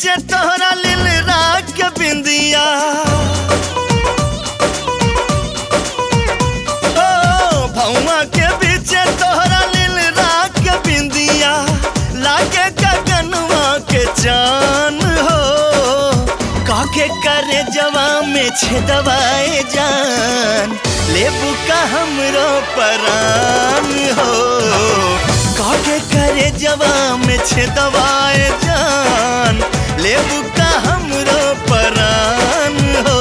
बीचे तोहरा लिल राग के बिंदिया, ओ भौवा के बीचे तोहरा लिल राग के बिंदिया, लागे गगनवा के चान हो, काके करे जवा में छेदवाए जान, लेबू का हमरो परान हो, काके करे जवा में छेदवाए जान, लेबू का हमरो परान हो।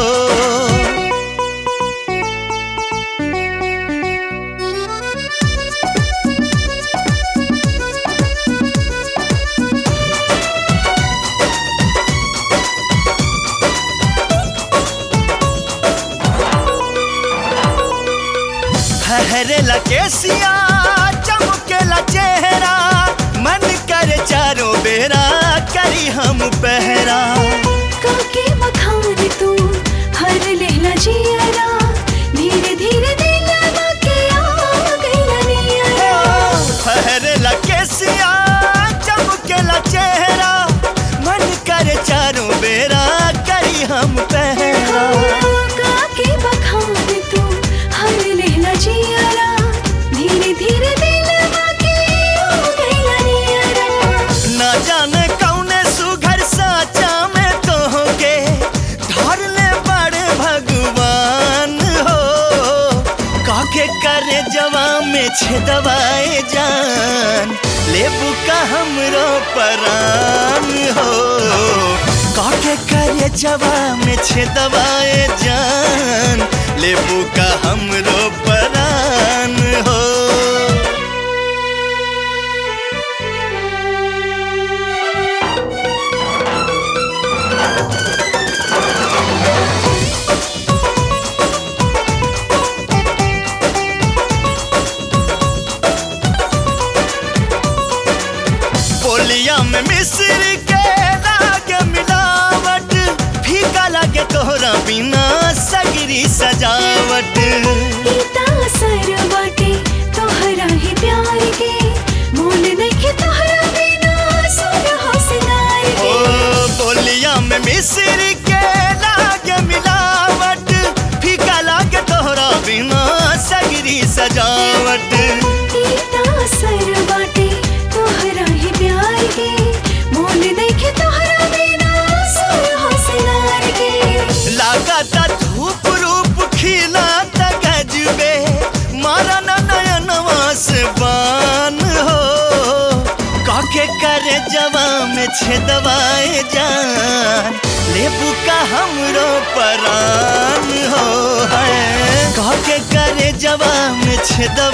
हरेला केसिया चमकेला चेहरा, मन करे चारों बेरा करी हम पहरा, काके मखान तू हर लेला जियरा, धीरे धीरे दिलवा के आ गइला नियरा। हरेला केसिया चमकेला चेहरा, मन करे चारों बेरा करी हम पहरा, काके मखान तू हर लेला जियरा, धीरे धीरे दिलवा के आ गइला नियरा। ना जाने कौने सुघर साचा में तोहके धर ले बड़े भगवान हो, काके करे जवा में छेदवाए जान, लेबू का हमरो परान हो, काके करे जवा में छेदवाए जान, लेबू का हमरो परान हो। बोलिया में मिस्र के लागे मिलावट, फीका लागे तोहरा बिना सगरी सजावट, इता असर बाटे तोहरा ही प्यार के, मोल नइखे तोहरा बिना सुरहो सिंगार ओ के। बोलिया में मिस्र के लागे मिलावट, फीका लागे तोहरा बिना सगरी सजावट, इता असर बाटे तोहरा ही प्यार के, मोल नइखे तोहरा बिना सुरहो सिंगार के। लागता धूप रूप खिला गजबे, मारा नयनवा से बान हो, काके करे जवा में छेदवाए जान, लेबू का हमरो परान हो, है काके करे जवा में छेदवाए